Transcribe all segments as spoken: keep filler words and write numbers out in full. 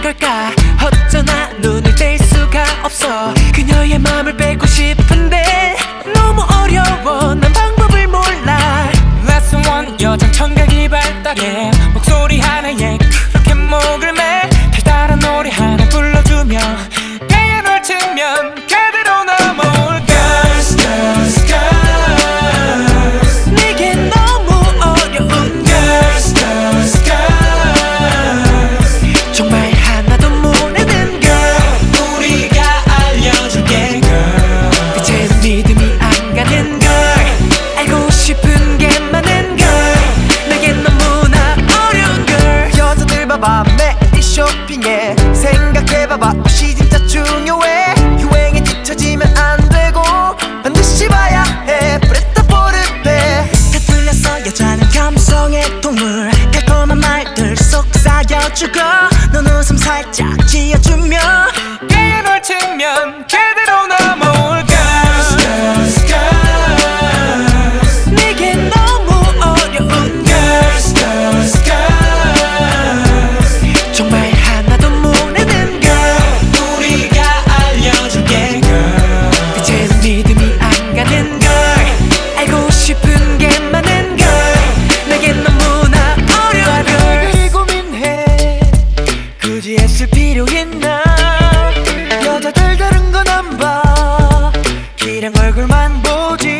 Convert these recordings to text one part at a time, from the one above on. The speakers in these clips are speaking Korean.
걸까? 어쩌나 눈을 뗄 수가 없어. 그녀의 맘을 뺏고 싶은데 너무 어려워. 난 방법을 몰라. Lesson one 여장 청각이 발달해. 목소리 하나에 그렇게 목을 매. 달달한 노래 하나 불러주며 피아노를 치면 그대로 넘어올 Girls, girls, girls. 내겐 너무 어려운 Girls, girls, girls. 정말 하나도 모르는 girl. 우리가 알려줄게 girl. 이제는 믿음이 안 가는 girl. 알고 싶은 게 많은 girl. 내겐 너무나 어려운 girl. 여자들 봐봐 매일 쇼핑해. 생각해봐봐 옷이 진짜 중요해. 유행에 뒤처지면 안 되고 반드시 봐야 해. 프레타 포르페. 다 틀렸어. 여자는 감성의 동물. 달콤한 말들 속삭여주고 넌 웃음 살짝 지어주며 피아노를 치면 그대로 넘어올 Girls, girls, girls. 내겐 너무 어려운 Girls, girls, girls. 정말 하나도 모르는 girl. 우리가 알려줄게 girl. 이제는 믿음이 안 가는 girl. 알고 싶은 게 많은 girl. 내겐 너무나 어려운 girl. 늘 고민해. 굳이 애쓸 필요 있나? 여자들 다른 건 안 봐. 그냥 얼굴만 보지.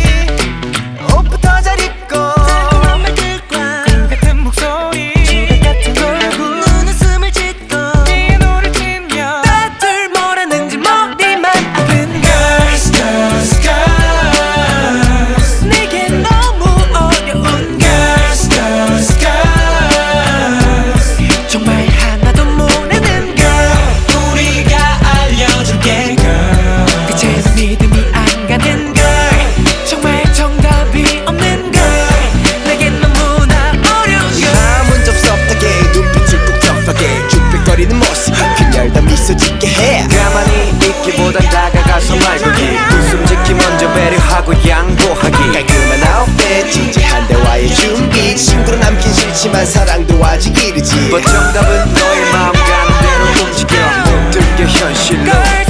옷부터 잘 입고 달콤한 말들과 그 같은 목소리 조각 같은 얼굴 눈웃음을 짓고 피아노를 치며 다들 뭐라는지 머리만 아픈 Girls, girls, girls. 내겐 너무 어려운 Girls, girls, girls. 정말 하나도 모르는 girl. 우리가 알려줄게 girl. 이제는 믿음이 안 가는 girl. 정말 정답이 없는 girl. 내겐 너무나 어려운 girl. 아무 접섭하게 눈빛을 꾹 접하게 쭈뼛거리는 모습 그녀를 다 미소 짓게 해. 가만히 있기보단 다가가서 말 걸기. 웃음 짓기 먼저 배려하고 양보하기. 깔끔한 아웃핏 진지한 대화의 준비. 친구로 남긴 싫지만 사랑도 아직 이르지. 뭐 정답은 너의 마음 가는 대로 움직여. 모든 게 현실로 girl